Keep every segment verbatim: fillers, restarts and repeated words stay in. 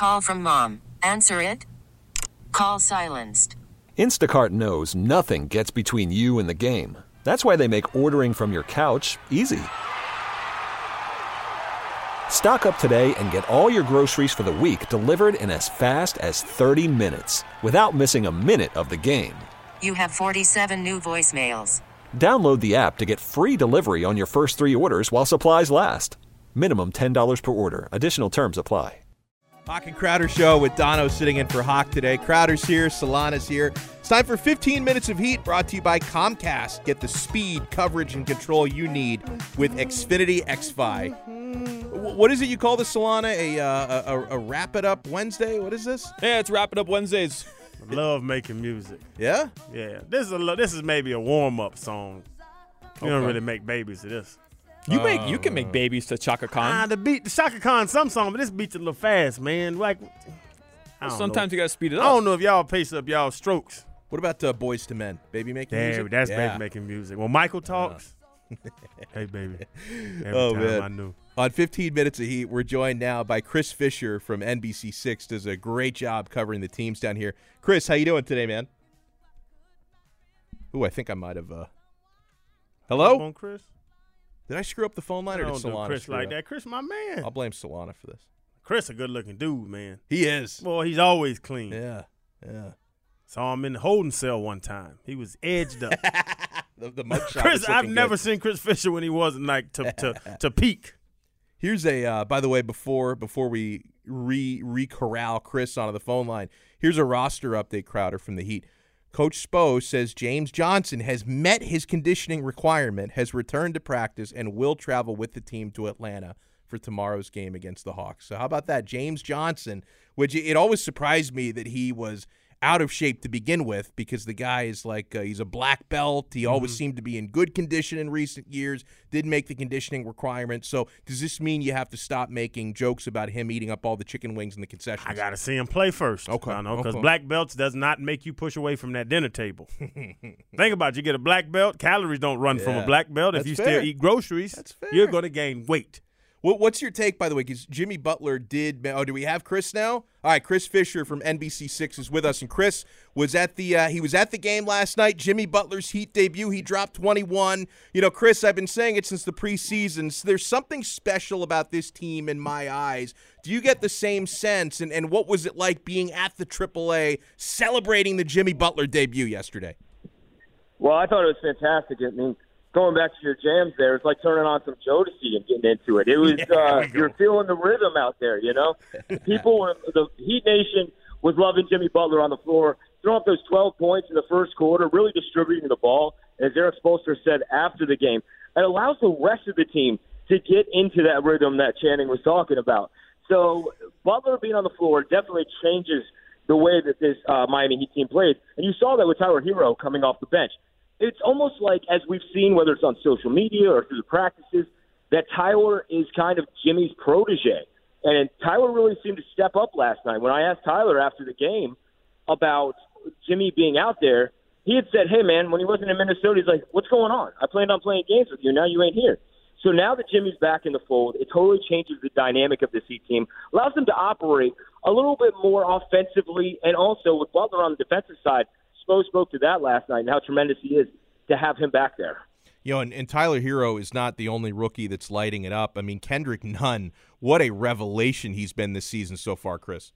Call from mom. Answer it. Call silenced. Instacart knows nothing gets between you and the game. That's why they make ordering from your couch easy. Stock up today and get all your groceries for the week delivered in as fast as thirty minutes without missing a minute of the game. You have forty-seven new voicemails. Download the app to get free delivery on your first three orders while supplies last. Minimum ten dollars per order. Additional terms apply. Hawk and Crowder Show with Dono sitting in for Hawk today. Crowder's here, Solana's here. It's time for fifteen minutes of heat brought to you by Comcast. Get the speed, coverage, and control you need with Xfinity X-Fi. What is it you call this, Solana? A, uh, a, a Wrap It Up Wednesday? What is this? Yeah, it's Wrap It Up Wednesdays. I love making music. Yeah? Yeah. This is a, this is maybe a warm-up song. You Okay. don't really make babies to this. You make you can make babies to Chaka Khan. Ah, the beat, the Shaka Khan, some song, but this beat's a little fast, man. Like, I don't Sometimes know. you gotta speed it I up. don't know if y'all pace up y'all strokes. What about uh, Boys to Men? Baby making Damn, music? that's Yeah. baby making music. When Michael talks, hey, baby. Every Oh, time man. I knew. On fifteen minutes of heat, we're joined now by Chris Fisher from N B C six. Does a great job covering the teams down here. Chris, how you doing today, man? Ooh, I think I might have. Uh... Hello? Come on, Chris. Did I screw up the phone line, or I did don't do Solana Chris screw like it up? that. Chris, my man. I'll blame Solana for this. Chris, a good-looking dude, man. He is. Boy, he's always clean. Yeah, yeah. Saw him in the holding cell one time. He was edged up. the the mugshot. Chris, was I've looking never good. seen Chris Fisher when he wasn't like to to, to peak. Here's a. Uh, by the way, before before we re re corral Chris onto the phone line, here's a roster update, Crowder, from the Heat. Coach Spo says James Johnson has met his conditioning requirement, has returned to practice, and will travel with the team to Atlanta for tomorrow's game against the Hawks. So how about that? James Johnson, which it always surprised me that he was out of shape to begin with, because the guy is like, uh, he's a black belt. He always Mm-hmm. seemed to be in good condition in recent years, didn't make the conditioning requirement. So does this mean you have to stop making jokes about him eating up all the chicken wings in the concessions? I got to see him play first. Okay, I know, because okay. black belts does not make you push away from that dinner table. Think about it. You get a black belt, calories don't run from Yeah, a black belt. that's If you fair. still eat groceries, That's fair. you're going to gain weight. What, what's your take, by the way, because Jimmy Butler did – oh, do we have Chris now? All right, Chris Fisher from N B C six is with us. And Chris was at the uh, – he was at the game last night, Jimmy Butler's Heat debut. He dropped twenty-one. You know, Chris, I've been saying it since the preseason. So there's something special about this team in my eyes. Do you get the same sense? And, and what was it like being at the triple A celebrating the Jimmy Butler debut yesterday? Well, I thought it was fantastic. I mean, going back to your jams there, it's like turning on some Jodeci and getting into it. It was Yeah, uh, there we go. you're feeling the rhythm out there, you know. People, were, the Heat Nation was loving Jimmy Butler on the floor, throwing up those twelve points in the first quarter, really distributing the ball. As Eric Spoelstra said after the game, it allows the rest of the team to get into that rhythm that Channing was talking about. So Butler being on the floor definitely changes the way that this uh, Miami Heat team plays, and you saw that with Tyler Hero coming off the bench. It's almost like, as we've seen, whether it's on social media or through the practices, that Tyler is kind of Jimmy's protege. And Tyler really seemed to step up last night. When I asked Tyler after the game about Jimmy being out there, he had said, hey, man, when he wasn't in Minnesota, he's like, what's going on? I planned on playing games with you. Now you ain't here. So now that Jimmy's back in the fold, it totally changes the dynamic of this Heat team, allows them to operate a little bit more offensively, and also with Butler on the defensive side, Spo spoke to that last night and how tremendous he is to have him back there. You know, and, and Tyler Hero is not the only rookie that's lighting it up. I mean, Kendrick Nunn, what a revelation he's been this season so far, Chris.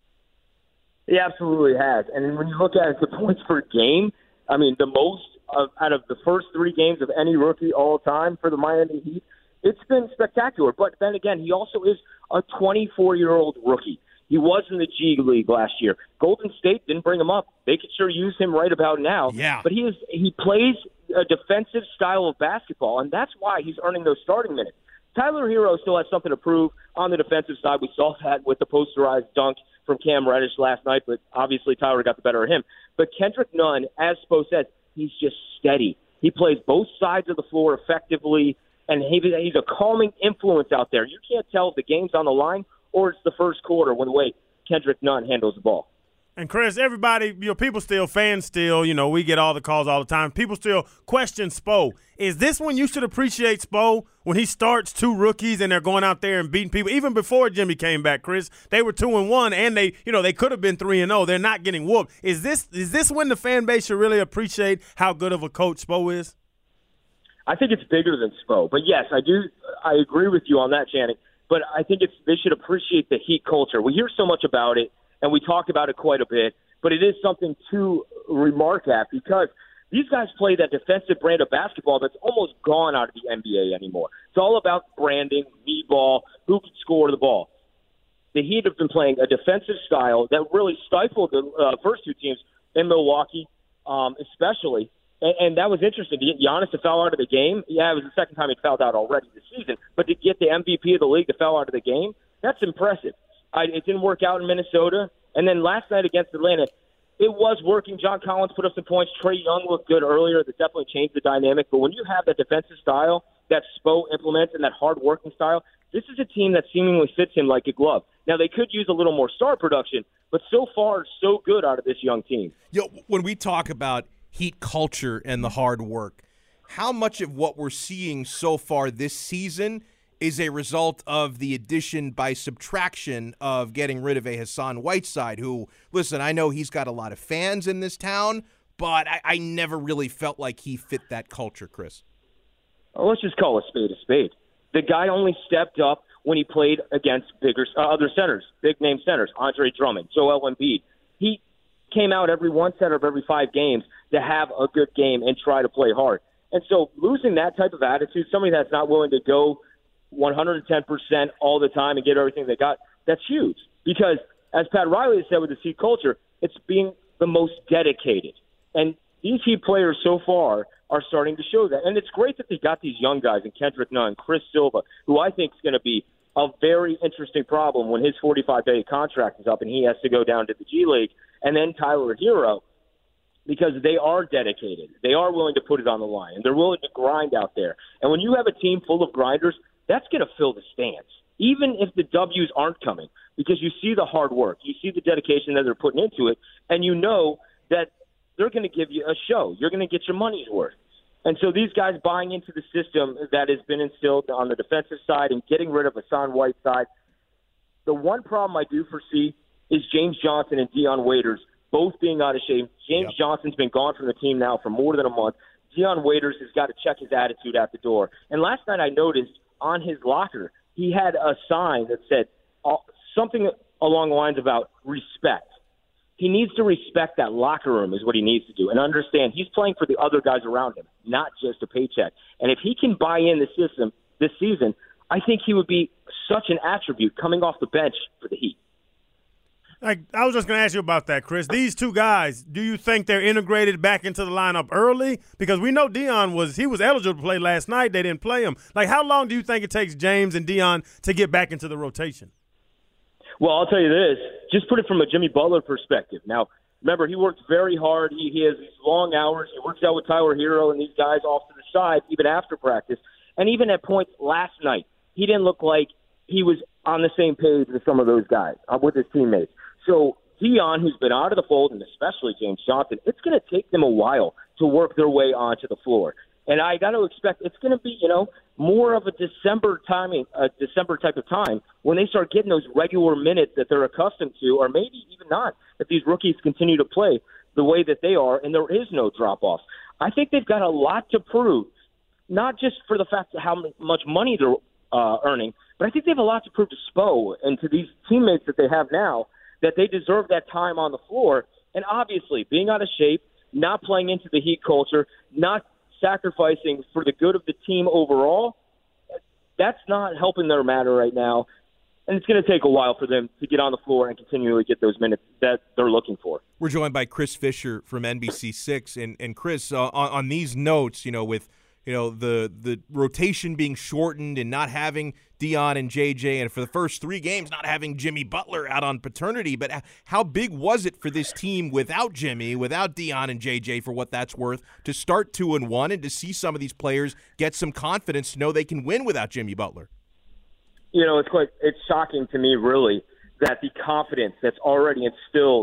He absolutely has. And when you look at it, the points per game, I mean, the most of, out of the first three games of any rookie all time for the Miami Heat, it's been spectacular. But then again, he also is a twenty-four-year-old rookie. He was in the G League last year. Golden State didn't bring him up. They could sure use him right about now. Yeah. But he is he plays a defensive style of basketball, and that's why he's earning those starting minutes. Tyler Hero still has something to prove on the defensive side. We saw that with the posterized dunk from Cam Reddish last night, but obviously Tyler got the better of him. But Kendrick Nunn, as Spo said, he's just steady. He plays both sides of the floor effectively, and he, he's a calming influence out there. You can't tell if the game's on the line or it's the first quarter when the way Kendrick Nunn handles the ball. And, Chris, everybody, you know, people still, fans still, you know, we get all the calls all the time. People still question Spo. Is this when you should appreciate Spo, when he starts two rookies and they're going out there and beating people? Even before Jimmy came back, Chris, they were two and one, and they, you know, they could have been three and oh. They're not getting whooped. Is this is this when the fan base should really appreciate how good of a coach Spo is? I think it's bigger than Spo. But, yes, I do. I agree with you on that, Channing. But I think it's they should appreciate the Heat culture. We hear so much about it, and we talk about it quite a bit, but it is something to remark at because these guys play that defensive brand of basketball that's almost gone out of the N B A anymore. It's all about branding, knee ball, who can score the ball. The Heat have been playing a defensive style that really stifled the uh, first two teams in Milwaukee, um, especially. And, and that was interesting. To get Giannis to foul out of the game, yeah, it was the second time he fouled out already this season. But to get the M V P of the league to foul out of the game, that's impressive. I, it didn't work out in Minnesota. And then last night against Atlanta, it was working. John Collins put up some points. Trae Young looked good earlier. That definitely changed the dynamic. But when you have that defensive style that Spo implements and that hard-working style, this is a team that seemingly fits him like a glove. Now, they could use a little more star production, but so far, so good out of this young team. Yo, when we talk about Heat culture and the hard work, how much of what we're seeing so far this season is a result of the addition by subtraction of getting rid of a Hassan Whiteside, who, listen, I know he's got a lot of fans in this town, but I, I never really felt like he fit that culture, Chris. Well, let's just call a spade a spade. The guy only stepped up when he played against bigger uh, other centers, big-name centers, Andre Drummond, Joel Embiid. He came out every one set of every five games to have a good game and try to play hard. And so losing that type of attitude, somebody that's not willing to go one hundred ten percent all the time and get everything they got, that's huge. Because, as Pat Riley has said with the Heat culture, it's being the most dedicated. And these Heat players so far are starting to show that. And it's great that they got these young guys in Kendrick Nunn, Chris Silva, who I think is going to be a very interesting problem when his forty-five day contract is up and he has to go down to the G League, and then Tyler Hero, because they are dedicated. They are willing to put it on the line, and they're willing to grind out there. And when you have a team full of grinders, that's going to fill the stands, even if the W's aren't coming, because you see the hard work, you see the dedication that they're putting into it, and you know that they're going to give you a show. You're going to get your money's worth. And so these guys buying into the system that has been instilled on the defensive side and getting rid of Hassan Whiteside, the one problem I do foresee is James Johnson and Dion Waiters both being out of shape. James yep. Johnson's been gone from the team now for more than a month. Dion Waiters has got to check his attitude at the door. And last night I noticed on his locker, he had a sign that said uh, something along the lines about respect. He needs to respect that locker room is what he needs to do and understand he's playing for the other guys around him, not just a paycheck. And if he can buy in the system this season, I think he would be such an attribute coming off the bench for the Heat. Like, I was just going to ask you about that, Chris. These two guys, do you think they're integrated back into the lineup early? Because we know Dion was he was eligible to play last night. They didn't play him. Like, how long do you think it takes James and Dion to get back into the rotation? Well, I'll tell you this. Just put it from a Jimmy Butler perspective. Now, remember, he works very hard. He, he has these long hours. He works out with Tyler Hero and these guys off to the side, even after practice. And even at points last night, he didn't look like he was on the same page with some of those guys, uh, with his teammates. So Dion, who's been out of the fold, and especially James Johnson, it's going to take them a while to work their way onto the floor. And I got to expect it's going to be, you know, more of a December timing, a December type of time when they start getting those regular minutes that they're accustomed to, or maybe even not, if these rookies continue to play the way that they are and there is no drop-off. I think they've got a lot to prove, not just for the fact of how much money they're uh, earning, but I think they have a lot to prove to Spo and to these teammates that they have now that they deserve that time on the floor. And obviously, being out of shape, not playing into the Heat culture, not sacrificing for the good of the team overall, that's not helping their matter right now. And it's going to take a while for them to get on the floor and continually get those minutes that they're looking for. We're joined by Chris Fisher from N B C six. And, and Chris, uh, on, on these notes, you know, with you know the the rotation being shortened and not having Dion and J J, and for the first three games not having Jimmy Butler out on paternity, but how big was it for this team without Jimmy, without Dion and J J, for what that's worth, to start two and one and to see some of these players get some confidence to know they can win without Jimmy Butler? You know, it's quite it's shocking to me, really, that the confidence that's already instilled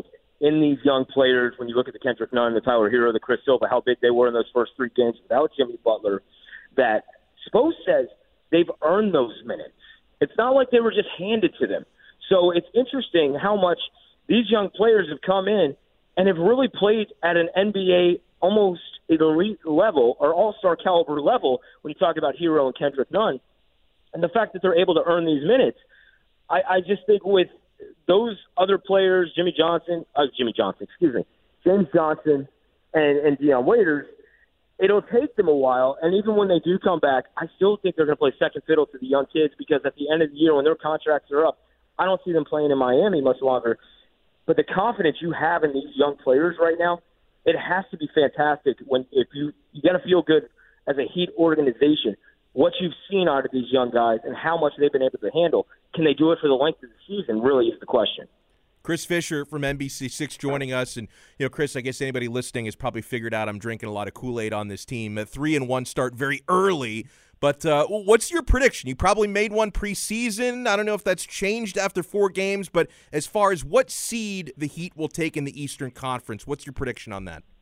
in these young players, when you look at the Kendrick Nunn, the Tyler Hero, the Chris Silva, how big they were in those first three games without Jimmy Butler, that Spo says they've earned those minutes. It's not like they were just handed to them. So it's interesting how much these young players have come in and have really played at an N B A almost elite level or all-star caliber level when you talk about Hero and Kendrick Nunn. And the fact that they're able to earn these minutes, I, I just think with those other players, Jimmy Johnson, uh, Jimmy Johnson, excuse me, James Johnson and, and Dion Waiters, it'll take them a while. And even when they do come back, I still think they're going to play second fiddle to the young kids because at the end of the year when their contracts are up, I don't see them playing in Miami much longer. But the confidence you have in these young players right now, it has to be fantastic. When if you you got to feel good as a Heat organization, what you've seen out of these young guys and how much they've been able to handle. Can they do it for the length of the season? Really is the question. Chris Fisher from N B C six joining us. And, you know, Chris, I guess anybody listening has probably figured out I'm drinking a lot of Kool-Aid on this team. A three and one start very early. But uh, what's your prediction? You probably made one preseason. I don't know if that's changed after four games. But as far as what seed the Heat will take in the Eastern Conference, what's your prediction on that?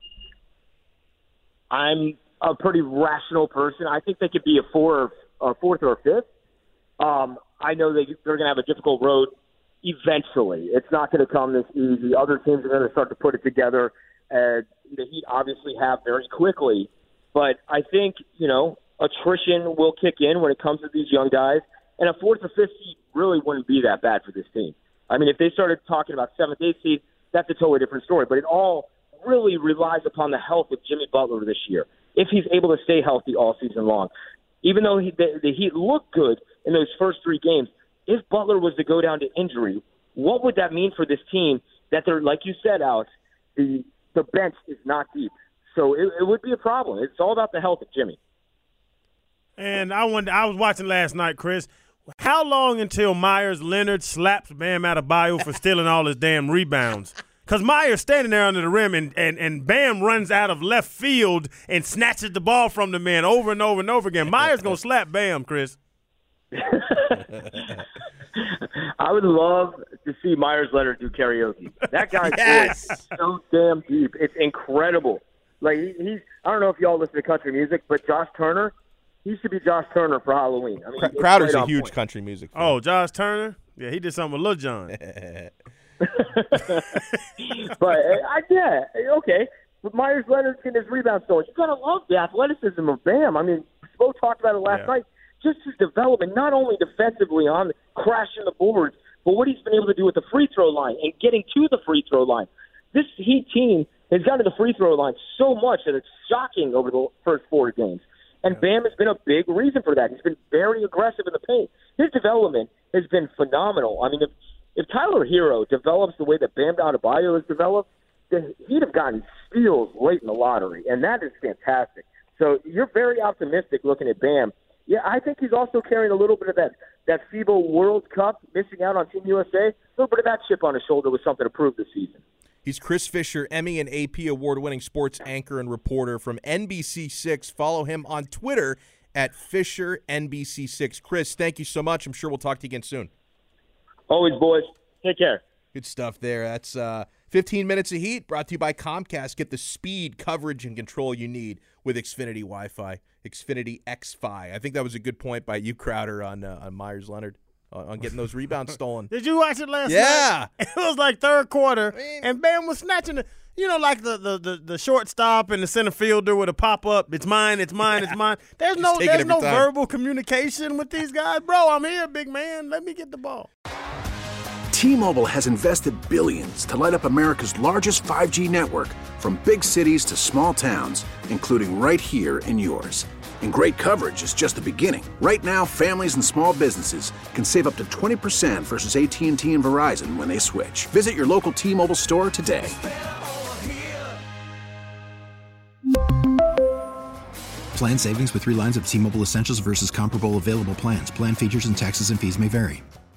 I'm a pretty rational person. I think they could be a four, a fourth or a fifth. Um, I know they, they're going to have a difficult road eventually. It's not going to come this easy. Other teams are going to start to put it together. And the Heat obviously have very quickly. But I think, you know, attrition will kick in when it comes to these young guys. And a fourth or fifth seed really wouldn't be that bad for this team. I mean, if they started talking about seventh, eighth seed, that's a totally different story. But it all really relies upon the health of Jimmy Butler this year. If he's able to stay healthy all season long. Even though he, the, the Heat looked good in those first three games, if Butler was to go down to injury, what would that mean for this team that they're, like you said, Alex, the the bench is not deep. So it, it would be a problem. It's all about the health of Jimmy. And I wonder, I was watching last night, Chris. How long until Myers Leonard slaps Bam Adebayo for stealing all his damn rebounds? Because Myers standing there under the rim, and, and, and Bam runs out of left field and snatches the ball from the man over and over and over again. Myers going to slap Bam, Chris. I would love to see Myers Leonard do karaoke. That guy's yes. voice is so damn deep. It's incredible. Like he, he's, I don't know if y'all listen to country music, but Josh Turner, he should be Josh Turner for Halloween. I mean, Cr- Crowder's right a huge point. country music fan. Oh, Josh Turner? Yeah, he did something with Lil Jon. But I, yeah, okay. But Myers Leonard's getting his rebound stolen. You gotta love the athleticism of Bam. I mean, Spo talked about it last yeah. night. Just his development, not only defensively on crashing the boards, but what he's been able to do with the free throw line and getting to the free throw line. This Heat team has gotten to the free throw line so much that it's shocking over the first four games. And Bam has been a big reason for that. He's been very aggressive in the paint. His development has been phenomenal. I mean, if if Tyler Hero develops the way that Bam Adebayo has developed, then he'd have gotten steals late in the lottery, and that is fantastic. So you're very optimistic looking at Bam. Yeah, I think he's also carrying a little bit of that, that FIBA World Cup, missing out on Team U S A. A little bit of that chip on his shoulder was something to prove this season. He's Chris Fisher, Emmy and A P award-winning sports anchor and reporter from N B C six. Follow him on Twitter at Fisher N B C six. Chris, thank you so much. I'm sure we'll talk to you again soon. Always, boys. Take care. Good stuff there. That's uh, fifteen minutes of Heat brought to you by Comcast. Get the speed, coverage, and control you need with Xfinity Wi-Fi, Xfinity X-Fi. I think that was a good point by you, Crowder, on uh, on Myers Leonard. On getting those rebounds stolen. Did you watch it last yeah. night? It was like third quarter, I mean, and Bam was snatching the, you know, like the, the, the, the shortstop and the center fielder with a pop-up. It's mine, it's mine, it's mine. There's no there's no time. verbal communication with these guys. Bro, I'm here, big man. Let me get the ball. T-Mobile has invested billions to light up America's largest five G network, from big cities to small towns, including right here in yours. And great coverage is just the beginning. Right now, families and small businesses can save up to twenty percent versus A T and T and Verizon when they switch. Visit your local T-Mobile store today. Plan savings with three lines of T-Mobile Essentials versus comparable available plans. Plan features and taxes and fees may vary.